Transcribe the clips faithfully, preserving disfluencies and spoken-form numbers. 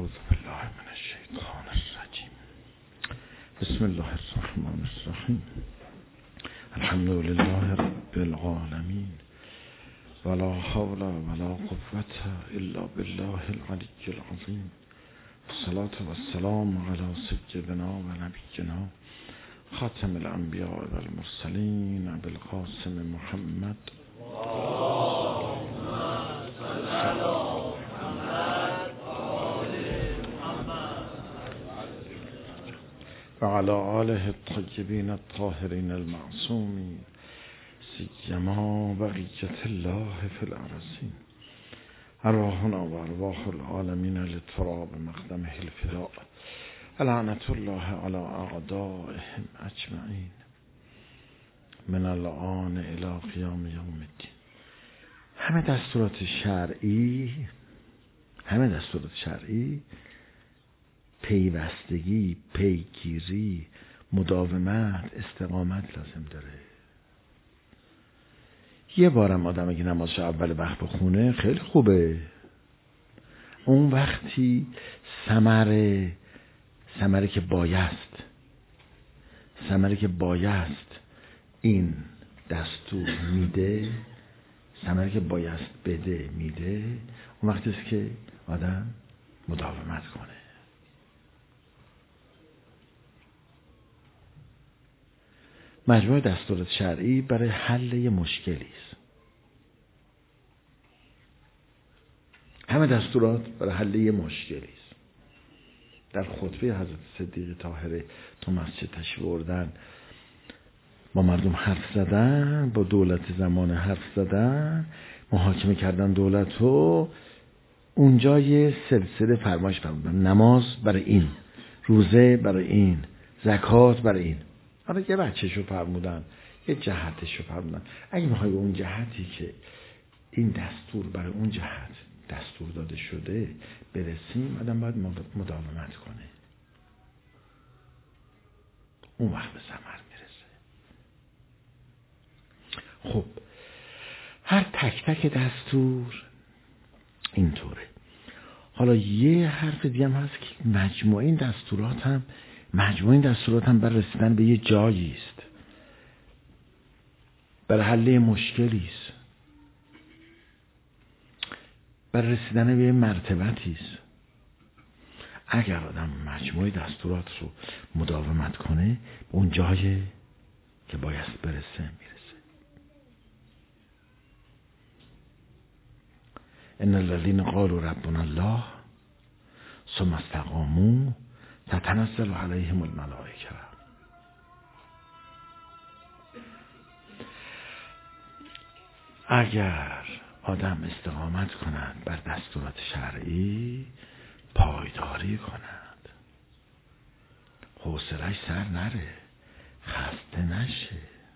اعوذ بالله من الشیطان الرجیم. بسم الله الرحمن الرحیم. الحمد لله رب العالمین ولا حول ولا قوة الا بالله العلی العظیم. الصلاة والسلام علی سیدنا و نبینا خاتم الانبیاء والمرسلین ابی القاسم محمد و علی آله الطیبین الطاهرین المعصومین سیما بقیت الله فی الارضین. ارواحنا و ارواح العالمین للتراب مقدمه الفداء. لعنت الله علی اعدائهم اجمعین من الآن الی قیام یوم الدین. همه دستورات شرعی همه دستورات شرعی پیوستگی، پیگیری، مداومت، استقامت لازم داره. یه بارم آدم اگه نمازش اول وقت بخونه خیلی خوبه. اون وقتی ثمره ثمره که بایست ثمره که بایست این دستور میده، ثمره که بایست بده میده، اون وقتی است که آدم مداومت کنه. مجموع دستورات شرعی برای حل یه مشکلی است. همه دستورات برای حل یه مشکلی است. در خطبه حضرت صدیق طاهره تو مسجد تشریف بردن، با مردم حرف زدن، با دولت زمان حرف زدن، محاکمه کردن دولت رو. اونجا یه سلسله فرمایش فرمودن: نماز برای این، روزه برای این، زکات برای این. حالا یه بچه‌شو فرمودن، یه جهتشو فرمودن. اگه میخوای اون جهتی که این دستور برای اون جهت دستور داده شده برسیم، آدم باید مداومت کنه. اون وقت به ثمر میرسه. خب هر تک تک دستور اینطوره. حالا یه حرف دیگه هم هست که مجموعه این دستورات هم مجموعه این دستورات هم برای رسیدن به یه جایی است، برای حل مشکلی است، برای رسیدن به یه مرتبتی است. اگر آدم مجموعه دستورات رو مداومت کنه، به اون جایی که باید برسه میرسه. ان الذين قالوا ربنا الله ثم استقاموا تتنزل علیهم الملائکه. اگر آدم استقامت کند بر دستورات شرعی، پایداری کند، حوصله‌اش سر نره، خسته نشه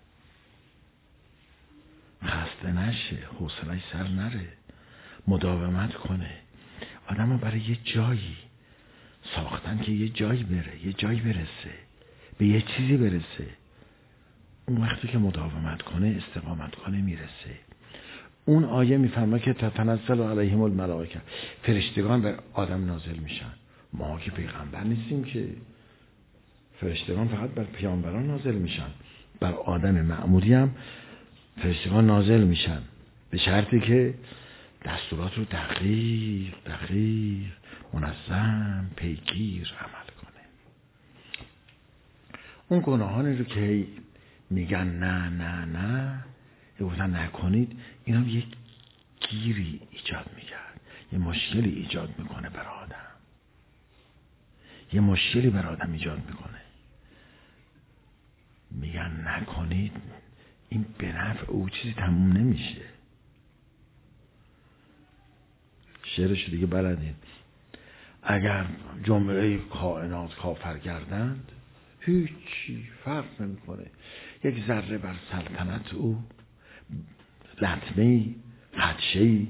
خسته نشه حوصله‌اش سر نره، مداومت کنه. آدم رو برای یه جایی ساختن که یه جایی بره، یه جایی برسه، به یه چیزی برسه. اون وقتی که مداومت کنه، استقامت کنه، میرسه. اون آیه میفرماید که تتنزل علیهم الملائکه، فرشتگان بر آدم نازل میشن. ما که پیغمبر نیستیم که، فرشتگان فقط بر پیامبران نازل میشن. بر آدم معمولی هم فرشتگان نازل میشن، به شرطی که دستورات رو دقیق دقیق منظم پیگیر عمل کنه. اون گناهانی رو که میگن نه نه نه یه گفتن نکنید، اینا یک گیری ایجاد میکرد، یه مشکلی ایجاد میکنه بر آدم، یه مشکلی بر آدم ایجاد میکنه. میگن نکنید، این به نفع او چیزی تموم نمیشه. شعرش دیگه بلدین: اگر جمله کائنات کافر گردند، هیچی فرق نمیکنه. یک ذره بر سلطنت او، لطمه‌ای، خدشه‌ای،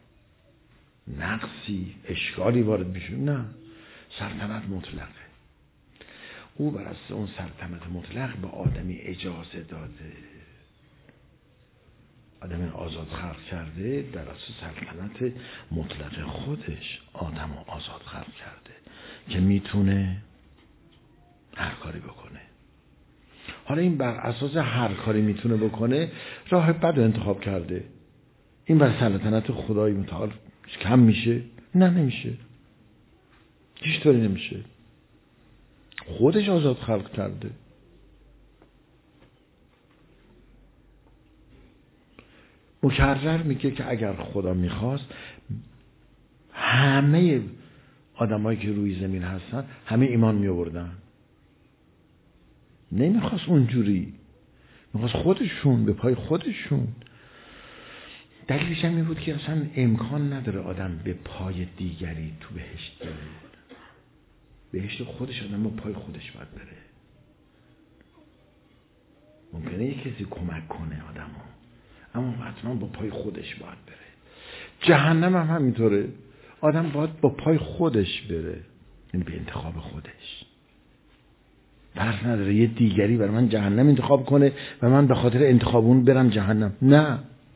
نقصی، اشکالی وارد میشه، نه، سلطنت مطلقه. او بر اساس اون سلطنت مطلق به آدمی اجازه داده. آدم آزاد خلق کرده، در اساس سلطنت مطلق خودش آدم آزاد خلق کرده. که میتونه هر کاری بکنه. حالا این بر اساس هر کاری میتونه بکنه راه بد رو انتخاب کرده. این بر سلطنت خدای متعال کم میشه؟ نه نمیشه، هیچ طوری نمیشه. خودش آزاد خلق کرده. مکرر میگه که اگر خدا میخواست همه آدمایی که روی زمین هستن همه ایمان میآوردن. نمیخواست اونجوری، میخواست خودشون به پای خودشون. دلیلش هم این بود که اصلا امکان نداره آدم به پای دیگری تو بهشت بره. بهشت خودش آدم با پای خودش باید بره. ممکنه یک کسی کمک کنه آدمو، اما حتما با پای خودش باید بره. جهنم هم همینطوره، آدم باید با پای خودش بره، یعنی به انتخاب خودش. فرق نداره یه دیگری برای من جهنم انتخاب کنه و من به خاطر انتخاب اون برم جهنم. نه،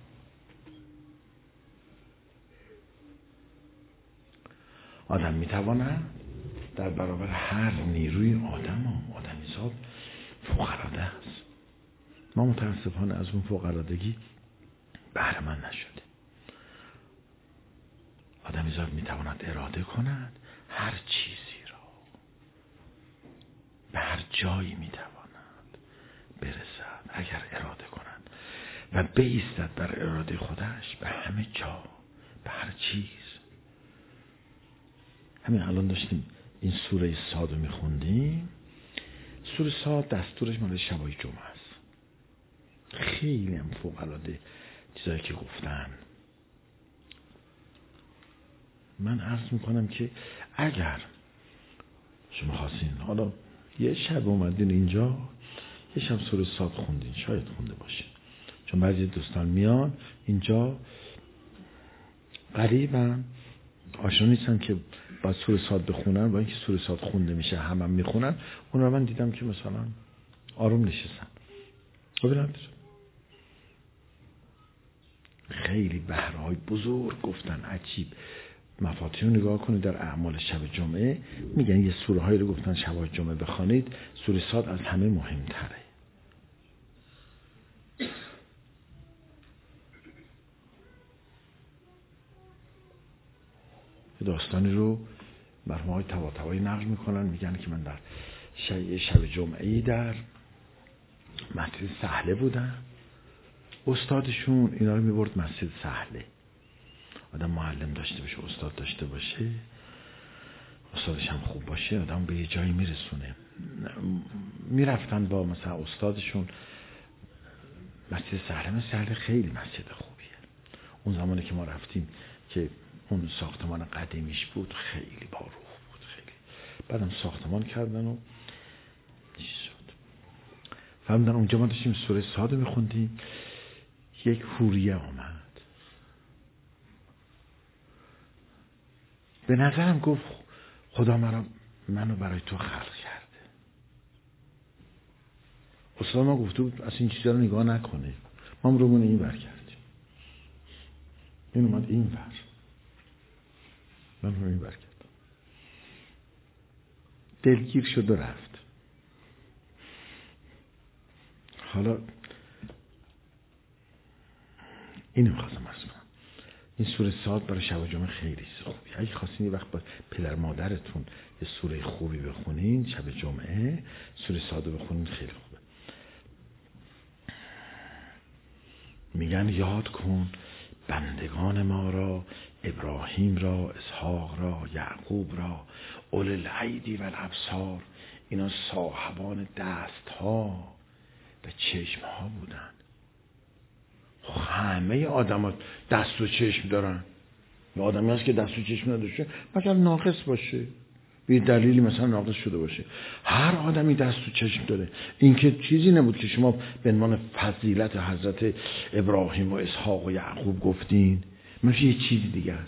آدم میتونه در برابر هر نیروی آدم و آدمیزاد فوق‌العاده است. ما متاسفانه از اون فوق‌العادگی بهره مند نشده. آدمیزاد میتواند اراده کند هر چیزی را، به هر جایی میتواند برسد اگر اراده کند و بایستد بر اراده خودش به همه جا، به هر چیز. همین الان داشتیم این سوره صاد رو میخوندیم. سوره صاد دستورش مال شبای جمعه است. خیلی هم فوق‌العاده چیزایی که گفتن. من عرض میکنم که اگر شما خواستین حالا یه شب اومدین اینجا یه شب سوره صاد خوندین، شاید خونده باشین، چون بعضی دوستان میان اینجا قریبا آشنا نیستن که با سوره صاد بخونن، با اینکه سوره صاد خونده میشه همه هم میخونن. اون رو من دیدم که مثلا آروم نشستن. ببینید خیلی بهرهای بزرگ گفتن، عجیب. مفاتیح رو نگاه کنید در اعمال شب جمعه، میگن یه سوره هایی رو گفتن شب جمعه بخوانید، سوره صاد از همه مهمتره. داستانی رو مرحوم های طباطبایی نقل میکنن، میگن که من در شب جمعه‌ای در مسجد سهله بودم. استادشون اینا رو میبرد مسجد سهله. آدم معلم داشته باشه، استاد داشته باشه، استادش هم خوب باشه، آدم به یه جایی میرسونه. میرفتن با مثلا استادشون مسجد سهله. مسجد سهله خیلی مسجد خوبیه. اون زمانی که ما رفتیم که اون ساختمان قدیمیش بود خیلی با روح بود، خیلی. بعدم ساختمان کردن و چی شد فهمیدن. اونجا ما داشتیم سوره صاد میخوندیم، یک حوریه آمد. به نظرم گفت خدا منو منو برای تو خلق کرده. استاد ما گفته بود اصلا این چیزا رو نگاه نکنه. ما هم رومون این ور کردیم، این اومد این ور، من رو این ور کردم. دلگیر شد و رفت. حالا اینو می‌خواستم عرض کنم، این سوره صاد برای شب جمعه خیلی خوبی. اگه خواستین یه وقت با پدر مادرتون یه سوره خوبی بخونین شب جمعه، سوره صاد رو بخونین، خیلی خوبه. میگن یاد کن بندگان ما را، ابراهیم را، اسحاق را، یعقوب را، اولی الایدی و الابصار. اینا صاحبان دست ها و چشم ها بودن. همه آدم ها دست و چشم دارن. یه آدمی هست که دست و چشم نداشته مگر ناقص باشه، به دلیلی مثلا ناقص شده باشه. هر آدمی دست و چشم داره. این که چیزی نبود که شما به عنوان فضیلت حضرت ابراهیم و اسحاق و یعقوب گفتین، مثل یه چیزی دیگه است.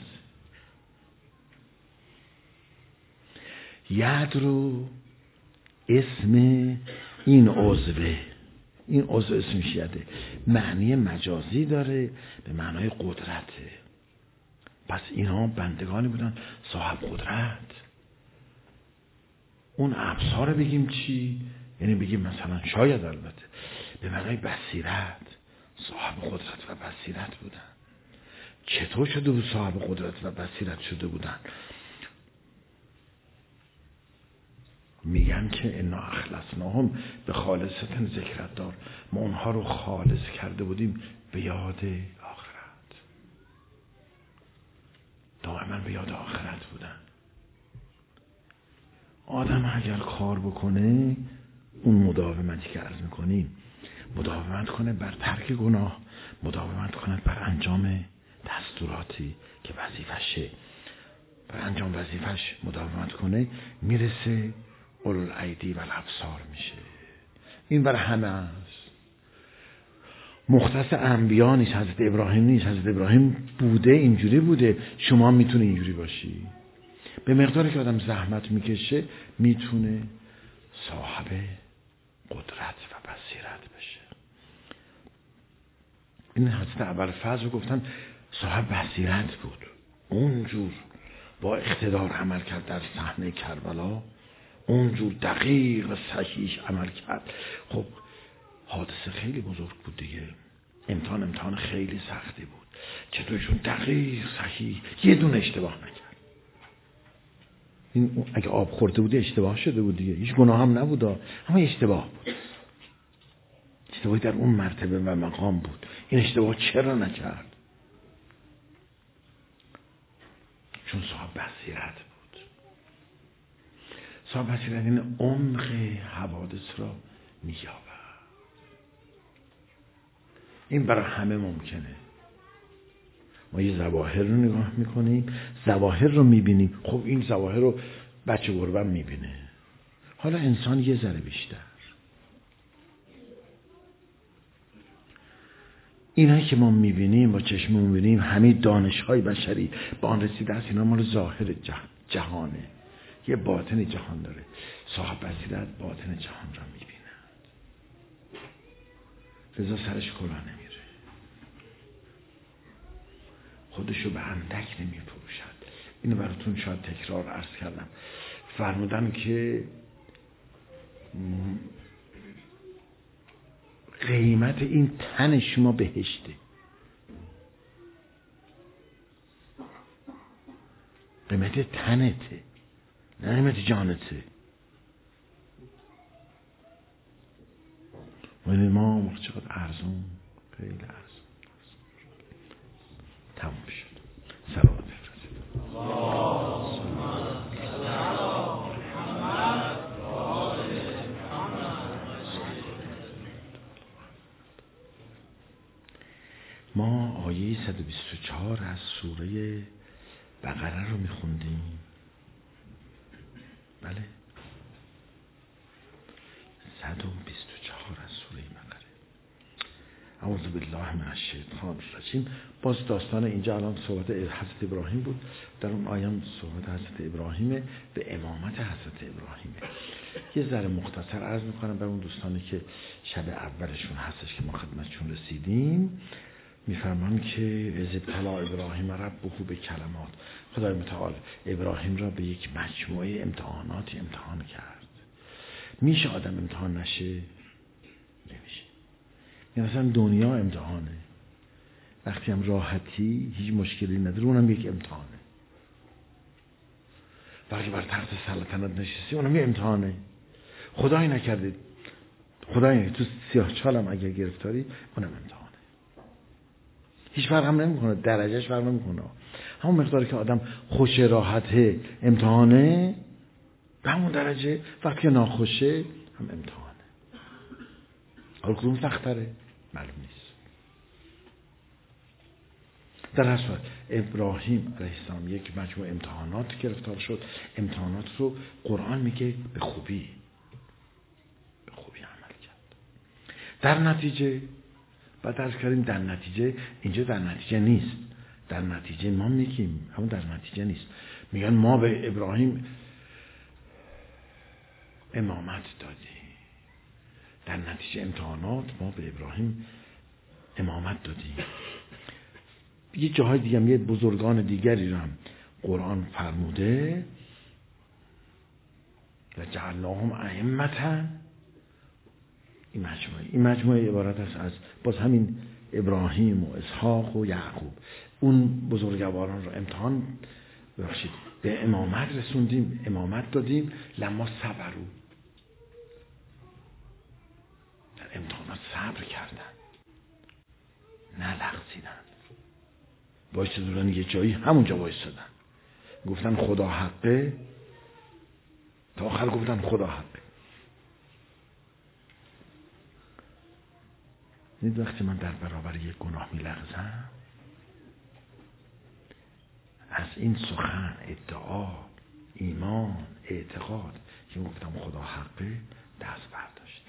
ید رو اسم این عضوه، این عضو اسمش یده، معنی مجازی داره به معنای قدرته. پس اینها بندگانی بودن صاحب قدرت. اون ابصار بگیم چی؟ یعنی بگیم مثلا شاید البته به معنای بصیرت، صاحب قدرت و بصیرت بودن. چطور شده بود صاحب قدرت و بصیرت شده بودن؟ میگن که انا اخلصناهم به خالصة ذکرت دار، ما اونها رو خالص کرده بودیم به یاد آخرت، دائما به یاد آخرت بودن. آدم اگر کار بکنه، اون مداومتی که عرض میکنیم، مداومت کنه بر ترک گناه، مداومت کنه بر انجام دستوراتی که وظیفشه، بر انجام وظیفش مداومت کنه، میرسه اولوالایدی و الابصار میشه. این برای همه است، مختص انبیا نیست، حضرت ابراهیم نیست. حضرت ابراهیم بوده اینجوری بوده، شما میتونه اینجوری باشی. به مقداری که آدم زحمت میکشه میتونه صاحب قدرت و بصیرت بشه. این حضرت ابوالفضل رو گفتن صاحب بصیرت بود، اونجور با اقتدار عمل کرد در صحنه کربلا، اونجور دقیق و صحیح عمل کرد. خب حادثه خیلی بزرگ بود دیگه، امتحان امتحان خیلی سختی بود. چطورشون دقیق صحیح یه دونه اشتباه نکرد. این اگه آب خورده بودی اشتباه شده بود دیگه، هیچ گناه هم نبود، اما اشتباه بود. اشتباهی در اون مرتبه و مقام بود. این اشتباه چرا نکرد؟ چون صاحب بصیرت بود. صاحب بصیرت این عمق حوادث را می‌یابد. این برای همه ممکنه. ما یه ظواهر رو نگاه میکنیم، ظواهر رو میبینیم. خب این ظواهر رو بچه گربه میبینه، حالا انسان یه ذره بیشتر. اینایی که ما میبینیم، با چشممون میبینیم، همه دانش‌های بشری با آن رسیده است، اینا مال ظاهر جهانه، یه باطن جهان داره. صاحب بصیرت باطن جهان را میبیند، لذا سرش کلاه نمیره، خودشو به اندک نمی فروشد. اینو براتون شاید تکرار عرض کردم. فرمودن که قیمت این تن شما بهشته، قیمت تنته، نه قیمت جانته. ولی ما موقع چقدر ارزون، خیلی ارزون تموم شد. سلام بفرستید. ما آیه صد و بیست و چهار از سوره بقره رو میخوندیم. بله، صد و بیست و چهار از سوره بقره. اعوذ بالله من الشیطان الرجیم. باز داستان اینجا الان صحبت حضرت ابراهیم بود، در اون آیه صحبت حضرت ابراهیمه، به امامت حضرت ابراهیمه. یه ذره مختصر عرض میکنم برای اون دوستانی که شب اولشون هستش که ما خدمتشون رسیدیم. میفرمان که از ابتلا ابراهیم ربه به کلمات، خدای متعال ابراهیم را به یک مجموعه امتحاناتی امتحان کرد. میشه آدم امتحان نشه؟ نمیشه. یعنی مثلا دنیا امتحانه، وقتی هم راحتی هیچ مشکلی نداره، اونم یک امتحانه. وقتی بر تخت سلطنت نشستی، اونم یک امتحانه. خدای نکرده، خدای نکرده تو سیاه چالم اگر گرفتاری، اونم امتحانه. هیچ فرق هم نمیکنه، درجهش فرق نمیکنه. همون مقداری که آدم خوش راحته امتحانه، به همون درجه وقتی ناخوشه هم امتحانه. حالا کدوم سخت‌تره معلوم نیست. در هر صورت ابراهیم علیه السلام یک مجموعه امتحانات گرفتار شد. امتحانات رو قرآن میگه به خوبی به خوبی عمل کرد. در نتیجه و درس کردیم در نتیجه، اینجا در نتیجه نیست، در نتیجه ما میگیم، اما در نتیجه نیست. میگن ما به ابراهیم امامت دادیم، در نتیجه امتحانات ما به ابراهیم امامت دادیم. یه جاهای دیگه هم یه بزرگان دیگری رو هم قرآن فرموده، یا جعلناهم ائمة. این مجموعه این مجموعه عبارت است از باز همین ابراهیم و اسحاق و یعقوب. اون بزرگواران رو امتحان ببخشید به امامت رسوندیم، امامت دادیم. لما صبروا، در امتحانات صبر کردن، نه لغزیدن، وایسادن یه جایی همونجا وایسادن، گفتن خدا حقه، تا آخر گفتن خدا حقه. این وقتی من در برابر یک گناه می لغزم، از این سخن، ادعا، ایمان، اعتقاد که گفتم خدا حقه دست برداشت.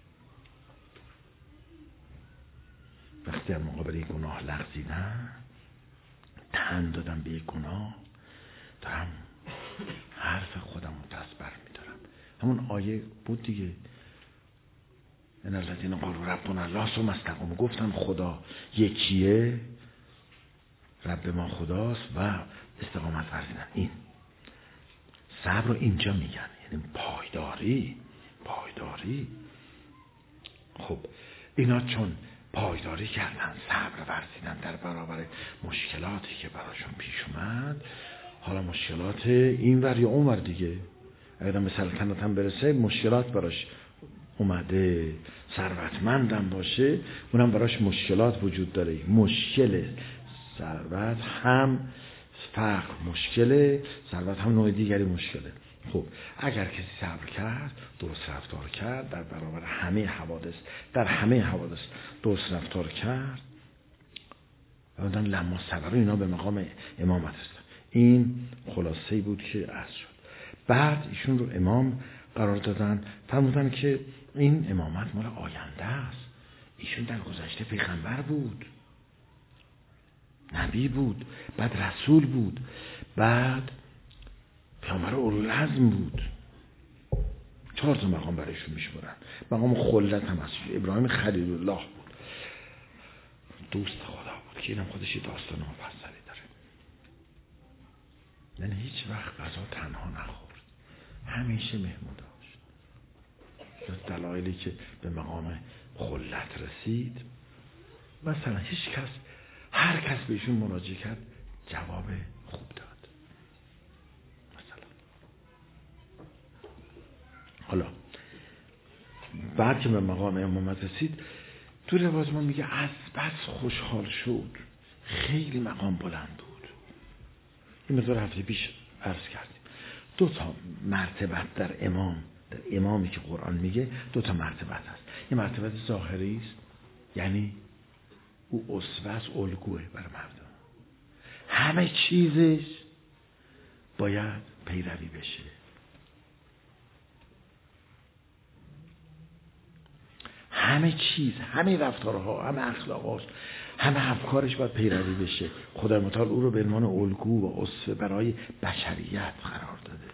وقتی در مقابل یک گناه لغزیدم، تن دادم به یک گناه، دارم حرف خودم رو دست بر می دارم. همون آیه بود دیگه، ان الذین قالوا ربنا الله ثم استقاموا، گفتن خدا یکیه، رب ما خداست و استقامت ورزیدن. این صبر رو اینجا میگن، یعنی پایداری. پایداری خب اینا چون پایداری کردن، صبر ورزیدن در برابر مشکلاتی که براشون پیش اومد، حالا مشکلات این ور یا اون ور دیگه، اگر به سلطنت هم برسه مشکلات براش اومده، ثروتمندم باشه اونم براش مشکلات وجود داره. مشکل ثروت هم فقر مشکله، ثروت هم نوع دیگری مشکله. خب اگر کسی صبر کرد، درست رفتار کرد، در برابر همه حوادث در همه حوادث درست رفتار کرد، بعدن لما صبر، اینا به مقام امامت است. این خلاصه‌ای بود که عرض شد. بعد ایشون رو امام قرار دادن، فرمودن که این امامت مال آینده است. ایشون در گذشته پیغمبر بود، نبی بود، بعد رسول بود، بعد پیامبر اولوالعزم بود. چهار تا مقام برایشون میشورن. مقام خلت هم هست. ابراهیم خلیل الله بود، دوست خدا بود که اینم خودش یه داستان مفصلی داره. یعنی هیچ وقت غذا تنها نخورد، همیشه مهمون داشت. دلایلی که به مقام خلت رسید، مثلا هیچ کس هر کس بهشون مراجعه کرد جواب خوب داد. مثلا حالا بعد که به مقام امامت رسید، تو روایت ما میگه از بس خوشحال شد، خیلی مقام بلند بود. این مقدار هفته پیش عرض کردیم. دو تا مرتبت در امام، در امامی که قرآن میگه دو تا مرتبت هست. یه مرتبت ظاهری است، یعنی او اسوه است، الگوه برای مردم، همه چیزش باید پیروی بشه. همه چیز، همه رفتارها، همه اخلاقاش، همه افکارش باید پیروی بشه. خدای متعال او رو به عنوان الگو و اسوه برای بشریت قرار داده.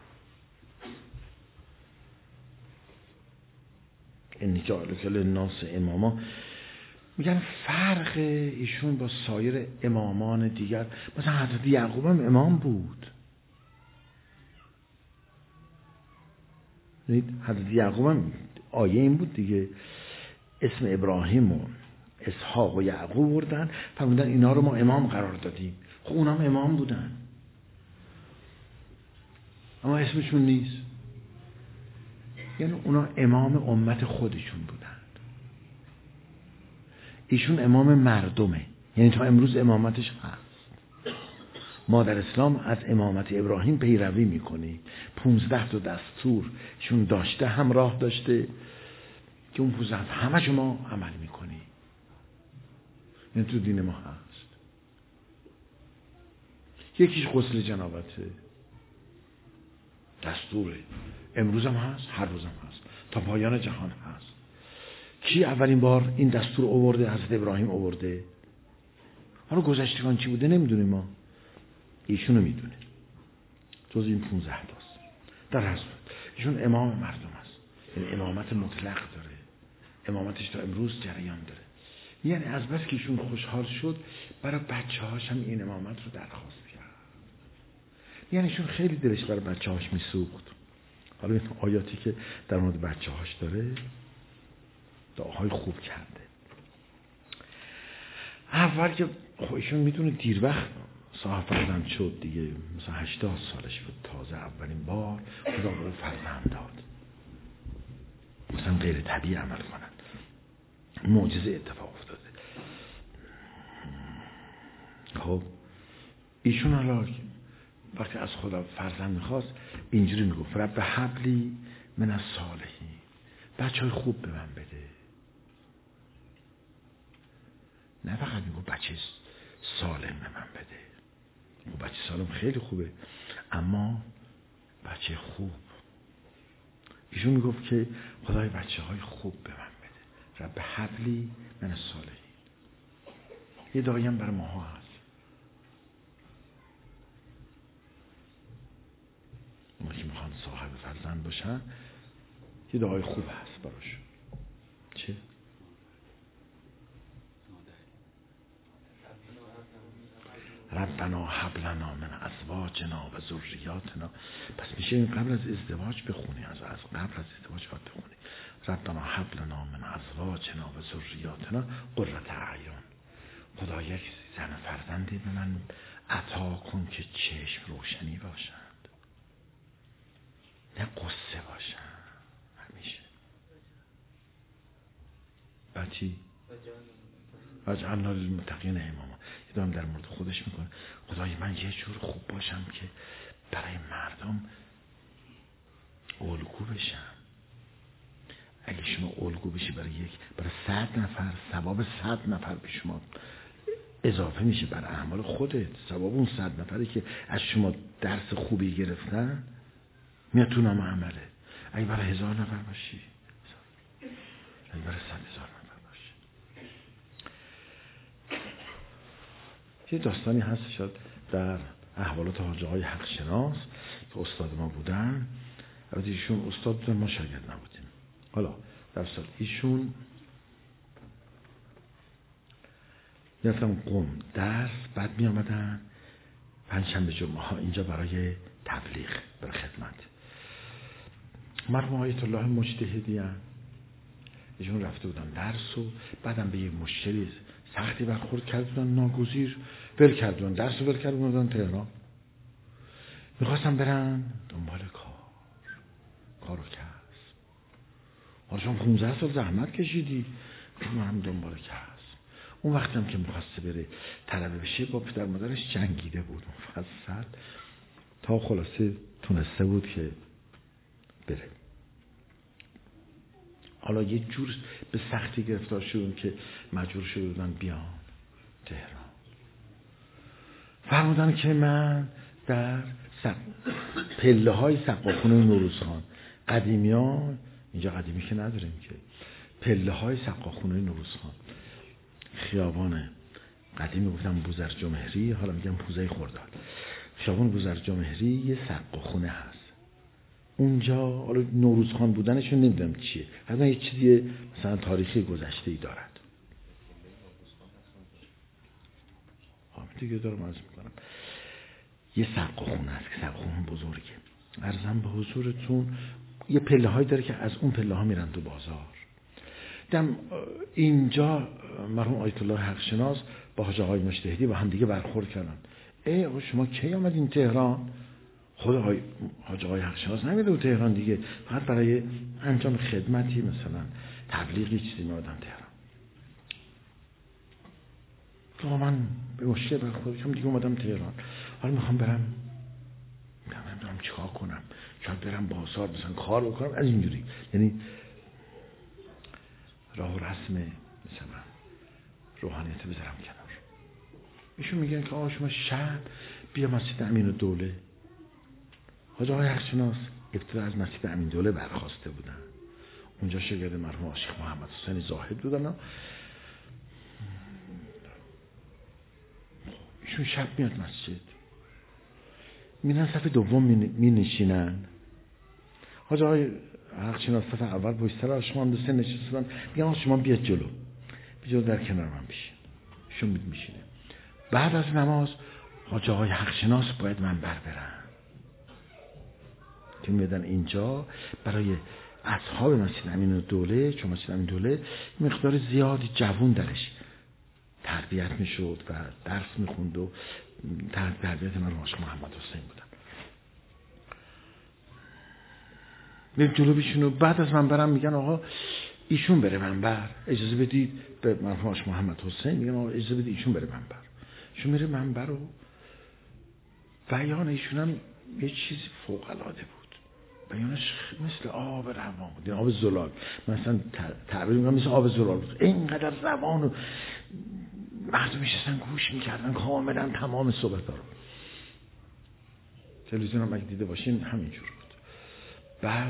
انی جاعلک للناس اماما، میگن فرق ایشون با سایر امامان دیگر، مثلا حضرت یعقوب هم امام بود. حضرت یعقوب هم آیه این بود دیگه، اسم ابراهیم و اسحاق و یعقوب بردن، فرمودن اینا رو ما امام قرار دادیم. خب اونا هم امام بودن، اما اسمشون نیست. یعنی اونا امام امت خودشون بودن، ایشون امام مردمه. یعنی تا امروز امامتش هست. ما در اسلام از امامت ابراهیم پیروی میکنیم. پونزده تا دستور ایشون داشته، همراه داشته، که اون پونزده همه شما عمل میکنی. یعنی تو دین ما هست. یکیش غسل جنابته، دستوره، امروز هم هست، هر روز هم هست، تا پایان جهان هست. کی اولین بار این دستور آورده؟ حضرت ابراهیم آورده. حالا گذشتگان چی بوده نمیدونیم، ما ایشونو میدونه. جز این پونزده تاست. در هر صورت ایشون امام مردم است، یعنی امامت مطلق داره، امامتش تا امروز جریان داره. یعنی از بس که ایشون خوشحال شد، برای بچه هاش هم این امامت رو درخواست کرد. یعنی ایشون خیلی دلش برای بچه هاش میسوخت. حالا این آیاتی که در مورد بچه هاش داره دعاهای خوب کرده. اول که خودشون میدونه دیر وقت صاحب فرزند شد دیگه، مثلا هشتاد سالش بود، تازه اولین بار خدا به او فرزند داد. مثلا غیر طبیعی عمل کنن، معجزه اتفاق افتاده. خب ایشون حالا وقتی از خدا فرزند میخواست اینجوری میگفت رب حبلی من الصالحین، بچه های خوب به من بده. نه فقط میگفت بچه سالم به من بده. خب بچه سالم خیلی خوبه، اما بچه خوب. ایشون میگفت که خدای بچه های خوب به من بده، رب حبلی من الصالحین. یه دعایی هم برای ماها هست، ما که میخوان صاحب فرزند باشن یه دعای خوب هست براش. چه؟ ربنا هب لنا من ازواجنا و ذریاتنا. پس میشه این قبل از ازدواج بخونی، از از قبل از ازدواج باید بخونی ربنا هب لنا من ازواجنا و ذریاتنا قرة اعین. خدا یک زن فرزندی به من عطا کن که چشم روشنی باشند، نه قصه باشن همیشه. بچی واجعلنا للمتقین اماما. یه دارم در مورد خودش میکنه خدای من یه جور خوب باشم که برای مردم الگو بشم. اگه شما الگو بشی برای یک برای صد نفر، ثواب صد نفر به شما اضافه میشه بر اعمال خودت. ثواب اون صد نفری که از شما درس خوبی گرفتن میاد تو نام عمله. اگه برای هزار نفر باشی، اگه برای صد هزار نفر باشی. یه داستانی هست شاید در احوالات حاجی آقای حق شناس که استاد ما بودن. البته ایشون استاد بودن، ما شاگرد نبودیم. حالا در سال ایشون میرفتم قم درس، بعد می آمدن پنجشنبه جمعه ها اینجا برای تبلیغ، برای خدمت. مرحوم آیت الله مجتهدی هم ایشون رفته بودن درس و بعدم به یه مشکلی سختی برخورد کرده بودن، ناگزیر ول کرده بودن درس و ول کرده بودن تهران. میخواستم برن دنبال کار، کار و کسب. حالا شما پونزده سال زحمت کشیدی، منم دنبال کسب. اون وقتی هم که میخواسته بره طلبه بشه با پدر مادرش جنگیده بود مفصل تا خلاصه تونسته بود که بره. حالا یه جور به سختی گرفتار شدن که مجبور شده بودن بیان تهران. فرمودن که من در سق... پله های سقاخونه نوروزخان، قدیمیان اینجا قدیمی که نداریم که، پله های سقاخونه نوروزخان، خیابان قدیمی گفتم بوزرجمهری، حالا میگم پوزه خرداد، خیابان بوزرجمهری یه سقاخونه هست اونجا. حالا نوروزخان بودنشون نمیدونم چیه، حتما یه چیزی مثلا تاریخی گذشته ای دارد. دیگه دارم عرض میکنم یه سقاخونه هست که سقاخونه بزرگه. عرضم به حضورتون یه پله هایی داره که از اون پله ها میرن تو بازار. دم اینجا مرحوم آیت الله حق شناس با حاج آقای مجتهدی با هم دیگه برخورد کردن. ای آقا شما کی آمدین تهران؟ خود حاج آقای حق شناس نمیده بود تهران دیگه، فقط برای انجام خدمتی مثلا تبلیغی چیزی میادن تهران. که من به مشکل برخورد کردم دیگه، اومدم تهران. حالا میخوام برم نمیدونم چیکار کنم، شاید برم بازار مثلا کار بکنم از اینجوری، یعنی راه و رسم مثلا روحانیت بذارم کنار. ایشون میگن که آقا شما شب بیا مسجد امین الدوله. حاج آقای حق شناس ابتدا از مسجد امین الدوله برخواسته بودن، اونجا شاگرد مرحوم شیخ محمد حسین زاهد بودن. ایشون شب میاد مسجد، میرن صف دوم می نشینن. حاج آقای حق شناس صف اول پشت شما هم دوسته نشستن، میگن شما بیاد جلو، بیا در کنار من بشین. ایشون میشینه. بعد از نماز حاج آقای حق شناس باید من بر برم که میدن اینجا برای اصحاب مسجد امین دوله، چون مسجد امین دوله مقدار زیادی جوون درش تربیت میشد و درس میخوند و تربیت من عاشق محمد حسین بودم. میریم جلو بیشون و بعد از منبرم میگن آقا ایشون بره منبر، اجازه بدید به مرحوم عاشق محمد حسین میگن آقا اجازه بدید ایشون بره منبر. ایشون میره منبر و بیان ایشون هم یه چیزی فوق العاده بود. بیانش مثل آب روان بود، آب زلال. مثلا تعبیر میکنم مثل آب زلال بود، اینقدر روان و مردم میشستن گوش میکردن کاملا تمام صحبت ها رو. تلویزیون هم اگه دیده باشین همینجور بود. بعد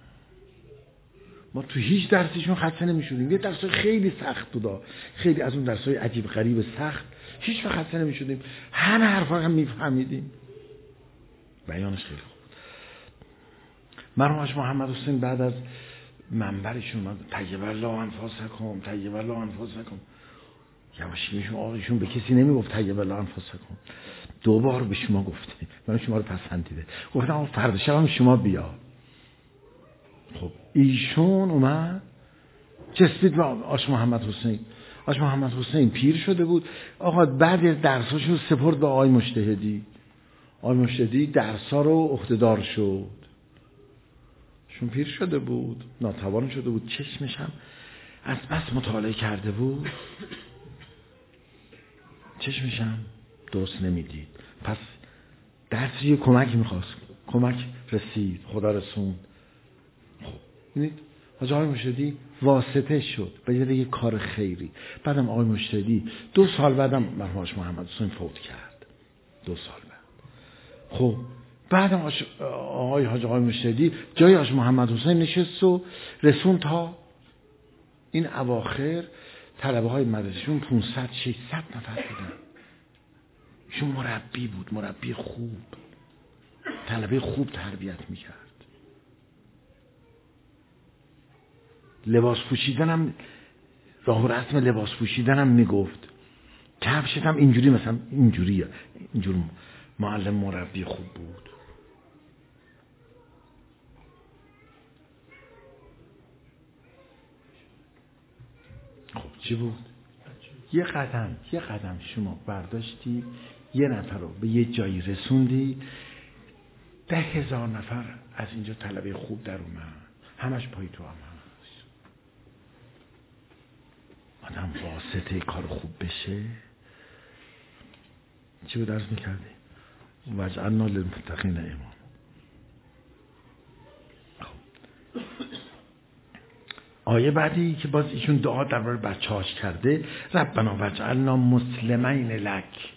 ما تو هیچ درسیشون خسته نمیشدیم. یه درس خیلی سخت بود، خیلی از اون درسای عجیب غریب سخت، هیچ وقت خسته نمیشدیم، همه حرفا هم میفهمیدیم. بیانش خیلی خوب. مرحوم عاشق محمد حسین بعد از منبرشون اومد طیب الله انفاسکم طیب الله انفاسکم. یواشیشون آقایشون به کسی نمیگفت طیب الله انفاسکم، دو بار به شما گفته، من شما رو پسندیده، گفتم آقا فردا شب هم شما بیا. خب ایشون اومد چسبید به عاشق محمد حسین. عاشق محمد حسین پیر شده بود آقا، بعد درساشو سپرد به آقای مجتهدی. آقای مجتهدی درسا رو عهده‌دار شد، چون پیر شده بود، ناتوان شده بود، چشمش هم از بس مطالعه کرده بود چشمش هم درست نمیدید. پس درسی یه کمک میخواست، کمک رسید، خدا رسوند. خب ببینید حاجی آقای مجتهدی واسطه شد به یه کار خیری. بعدم آقای مجتهدی دو سال بعدم مرحوم عاشق محمد حسین فوت کرد، دو سال بعد. خب بعدم آقای حاج آقای مجتهدی جای عاشق محمد حسین نشست و رسون تا این اواخر طلبه های مدرسهشون پانصد ششصد نفر بودن. ایشون مربی بود، مربی خوب، طلبه خوب تربیت میکرد. لباس پوشیدن هم، راه و رسم لباس پوشیدن هم میگفت، کفشت هم اینجوری، مثلا اینجوری، اینجور معلم مربی خوب بود. خب چی بود؟ یه قدم یه قدم شما برداشتی، یه نفر رو به یه جایی رسوندی، ده هزار نفر از اینجا طلبه خوب در اومد، همش پای تو هم هست. آدم واسطه کار خوب بشه. چی بود درس میکردی؟ وجعلنا للمتقین امام. آیه بعدی که باز ایشون دعا درباره بچه‌هاش کرده، ربنا وجعلنا مسلمین لک.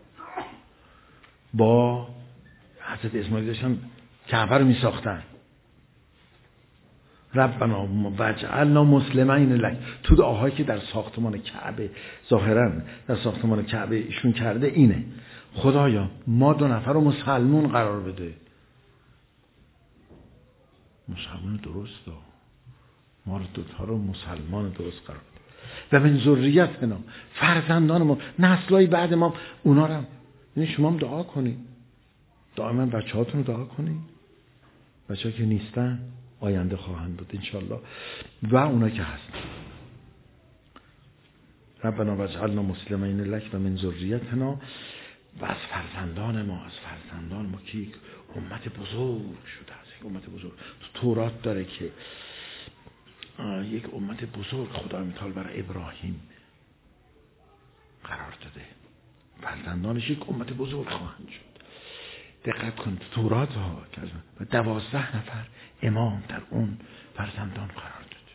با حضرت اسماعیل داشتن کعبه رو میساختن، ربنا وجعلنا مسلمین لک. تو دعاهایی که در ساختمان کعبه، ظاهرا در ساختمان کعبه ایشون کرده اینه: خدایا ما دو نفر رو مسلمون قرار بده. مسلمان درست دار، ما رو دوتا رو مسلمان درست قرار بده. و من ذریتنا، فرزندان ما، نسلای بعد ما، اونا رو هم. یعنی شما هم دعا کنید، دائما بچه هاتون دعا کنید. بچه ها که نیستن آینده خواهند بود انشالله، و اونا که هستن. ربنا وجعلنا مسلمین لک و من ذریتنا. و از فرزندان ما، از فرزندان ما که یک امت بزرگ شده است، یک امت بزرگ. تو تورات داره که یک امت بزرگ خدا متعال برای ابراهیم قرار داده، فرزندانش یک امت بزرگ خواهند شد. دقت کن تو تورات ها و دوازده نفر امام در اون فرزندان قرار داده.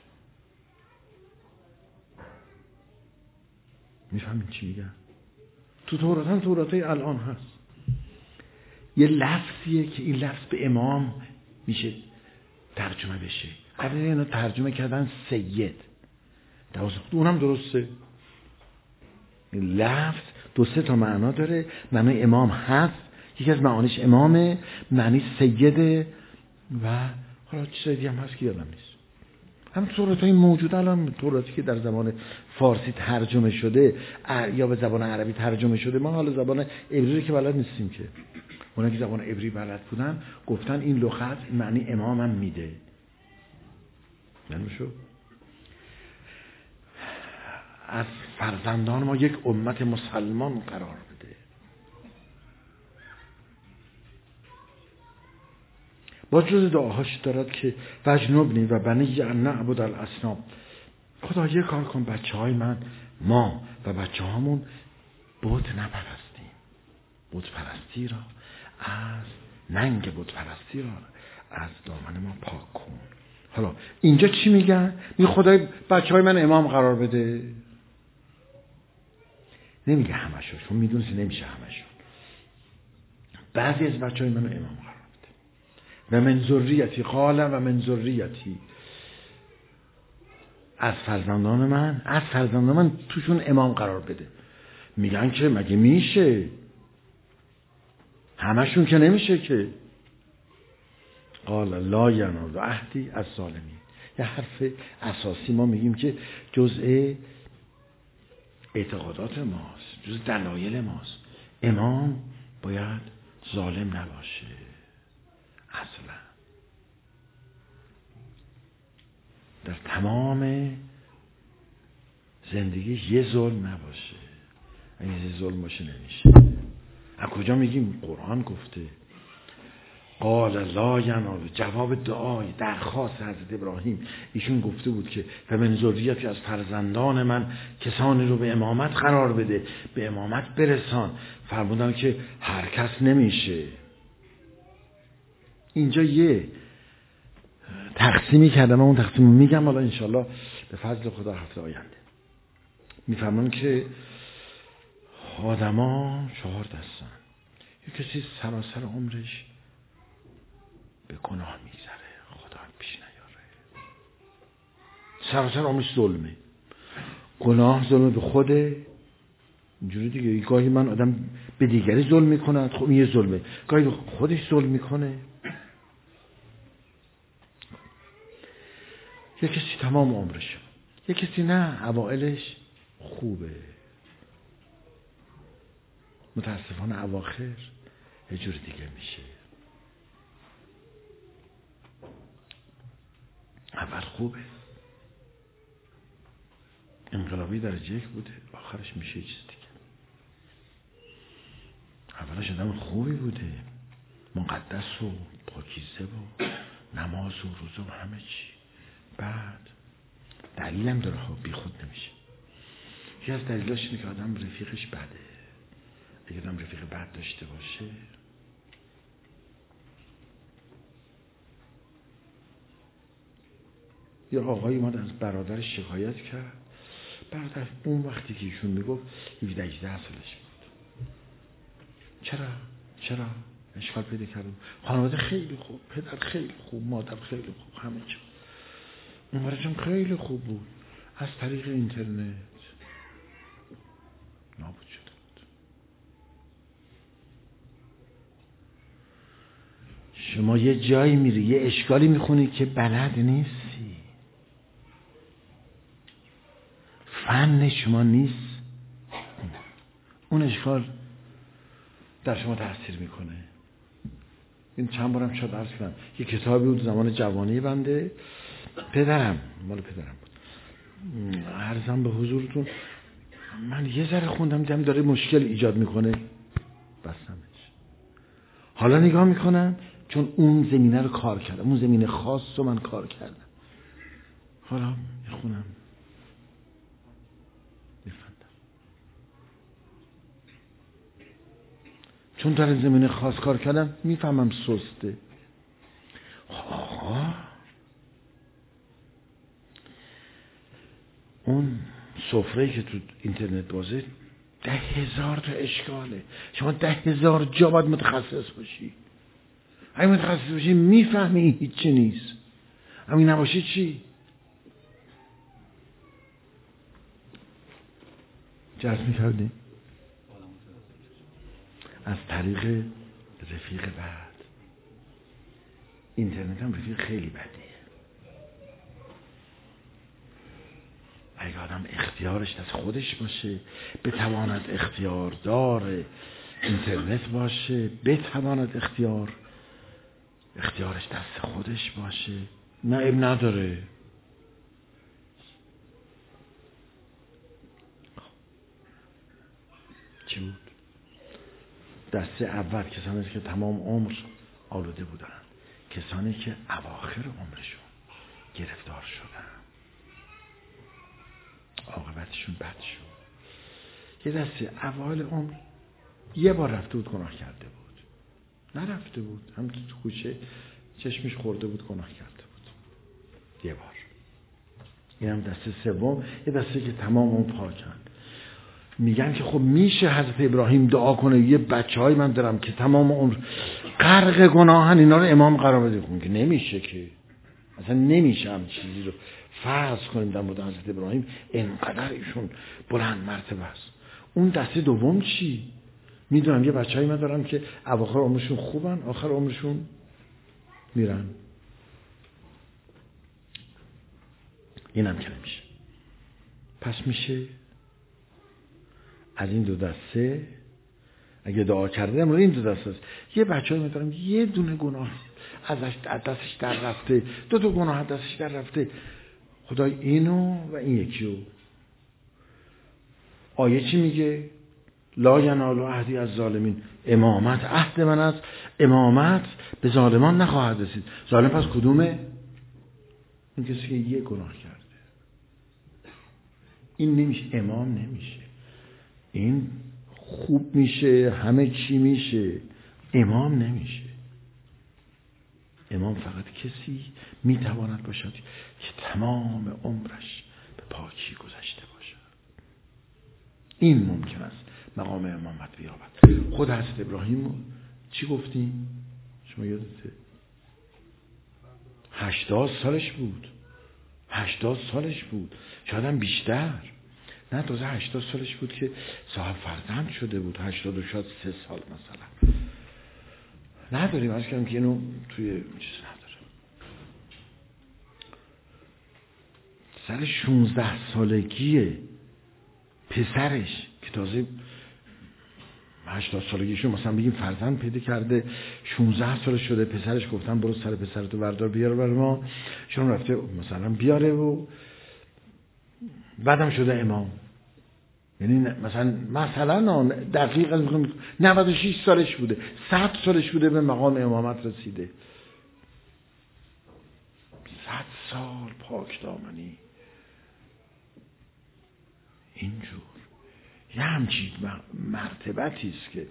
میفهمین چی میگم؟ تو تورات هم تورات های الان هست یه لفظیه که این لفظ به امام میشه ترجمه بشه. اول اینو ترجمه کردن سید، دوازده، اونم درسته. این لفظ دو سه تا معنا داره. معنی امام هست، یکی از معانیش امامه، معنی سیده، و حالا چیزای دیگه هم هست که یادم نیست. هم توراتای موجود الان، توراتی که در زبان فارسی ترجمه شده یا به زبان عربی ترجمه شده، ما حالا زبان عبری که بلد نیستیم که اونا که زبان عبری بلد بودن گفتن این لغت معنی امامم میده. نمیشو از فرزندان ما یک امت مسلمان قرار بده. با جز دعاهاش دارد که وجنبنی و بنی ان نعبد الاصنام، خدا یه کار کن بچه های من، ما و بچه هامون بت نپرستیم. بت پرستی را از ننگ بت پرستی را از دامن ما پاک کن. حالا اینجا چی میگن؟ می خدای بچه های من امام قرار بده. نمیگه همشون، چون میدونست نمیشه همشون. بعضی از بچه های من امام قرار بده. و من ذریتی قال و من ذریتی، از فرزندان من از فرزندان من توشون امام قرار بده. میگن که مگه میشه؟ همشون که نمیشه که. قال لا ینال عهدی الظالمین. یه حرف اساسی ما میگیم که جزء اعتقادات ماست، جزء دلایل ماست. امام باید ظالم نباشه اصلا، در تمام زندگی یه ظلم نباشه. اگه یه ظلم باشه نمیشه. از کجا میگیم؟ قرآن گفته قال لا ینال، جواب دعای درخواست حضرت ابراهیم. ایشون گفته بود که و من ذریتی، از فرزندان من کسانی رو به امامت قرار بده، به امامت برسان. فرمودن که هر کس نمیشه. اینجا یه تقسیمی کردم، اون تقسیم میگم حالا انشالله به فضل خدا هفته آینده. میفرمان که آدما چهار دستن. یک کسی سراسر عمرش به گناه میگذره، خدا پیش نیاره. سراسر عمرش ظلمه. گناه ظلم به خوده، اینجوری دیگه. گاهی من آدم به دیگری ظلم میکنه، خب این یه ظلمه. گاهی خودش ظلم میکنه. یک کسی تمام عمرش، یک کسی نه اوائلش خوبه، متاسفانه اواخر یه جور دیگه میشه. اول خوبه، انقلابی درجه یک بوده، آخرش میشه یه چیز دیگه. اولش آدم خوبی بوده، مقدس و پاکیزه و نماز و روزه و همه چی. بعد دلیلم داره ها، بی خود نمیشه. یکی از دلیلاش اینه که آدم رفیقش بده. اگه آدم رفیق بد داشته باشه، یه آقایی اومد از برادرش شکایت کرد. برادر اون وقتی که ایشون میگفت هفده هجده سالش بود. چرا؟ چرا؟ اشکال پیدا کردم. خانواده خیلی خوب، پدر خیلی خوب، مادر خیلی خوب، همه چی. اون برایشون خیلی خوب بود. از طریق اینترنت نابود شده بود. شما یه جایی میری، یه اشکالی میخونی که بلد نیستی، فن شما نیست، اون اشکال در شما تاثیر میکنه. این چند بارم شاید عرض کردم، یه کتابی بود زمان جوانی بنده، پدرم مال پدرم بود، عرضم به حضورتون، من یه ذره خوندم دیدم داره مشکل ایجاد میکنه، بستمش. حالا نگاه میکنم چون اون زمینه رو کار کردم، اون زمینه خاص رو من کار کردم، حالا میخونم میفهمم. چون در زمینه خاص کار کردم میفهمم سسته. آقا اون سفره‌ای که تو اینترنت بازه ده هزار تا اشکاله. شما ده هزار جا باید متخصص باشی. اگه متخصص باشی میفهمی هیچی نیست. اگه نباشی چی؟ جذب میکردی؟ از طریق رفیق بد. اینترنت هم رفیق خیلی بدیه. اگه آدم اختیارش از خودش باشه، بتواند اختیار داره اینترنت باشه، بتواند اختیار اختیارش دست خودش باشه، نه اب نداره. چی بود؟ دسته اول کسانی که تمام عمر آلوده بودن، کسانی که اواخر عمرشون گرفتار شدن، عاقبتشون بد شد. یه دسته اول عمر یه بار رفته بود گناه کرده بود، نرفته بود، هم تو کوچه چشمش خورده بود گناه کرده بود یه بار. این هم دسته سوم، یه دسته که تمام اون پاکن. میگن که خب میشه حضرت ابراهیم دعا کنه یه بچه های من دارم که تمام عمر غرق گناهن، اینا رو امام قرار بده؟ خون که نمیشه، که اصلا نمیشه هم چیزی رو فرض کنیم در مورد حضرت ابراهیم، انقدر ایشون بلند مرتبه است. اون دسته دوم چی؟ میدونم یه بچه های من دارم که اواخر عمرشون خوبن، آخر عمرشون میرن. اینم که نمیشه. پس میشه از این دو دسته اگه دعا کرده امروز این دو دسته است. یه بچه های من دارم یه دونه گناه ازش دستش در رفته، دو تا گناه دستش در رفته، خدای اینو و این یکیو. آیه چی میگه؟ لا ینال عهدی از ظالمین، امامت عهد من است، امامت به ظالمان نخواهد رسید. ظالم پس کدومه؟ این کسی که یه گناه کرده. این نمیشه، امام نمیشه. این خوب میشه، همه چی میشه، امام نمیشه. امام فقط کسی میتواند باشد که تمام عمرش به پاکی گذشته باشد. این ممکن است مقام امامت بیابد. خود حضرت ابراهیم چی گفتیم؟ شما یادته؟ هشتاد سالش بود. هشتاد سالش بود، شاید هم بیشتر. نه تازه هشتاد سالش بود که صاحب فرزند شده بود. هشتاد و شاید سه سال مثلا. نداریم از کنم که اینو توی چیز نداره. سر شونزده سالگی پسرش که تازه هشتاد سالگیشون مثلا بگیم فرزند پیدا کرده، شونزده سالش شده، پسرش گفتن برو سر پسرتو بردار بیار برای ما، شون رفته مثلا بیاره و بعدم شده امام. یعنی مثلا مثلا دقیق نود و شش سالش بوده، صد سالش بوده به مقام امامت رسیده. صد سال پاک دامنی اینجور یه همچین مرتبتی است که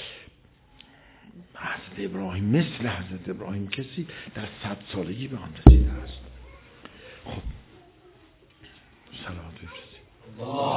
حضرت ابراهیم، مثل حضرت ابراهیم کسی در صد سالگی به آن رسیده است. خب صلوات بفرستید.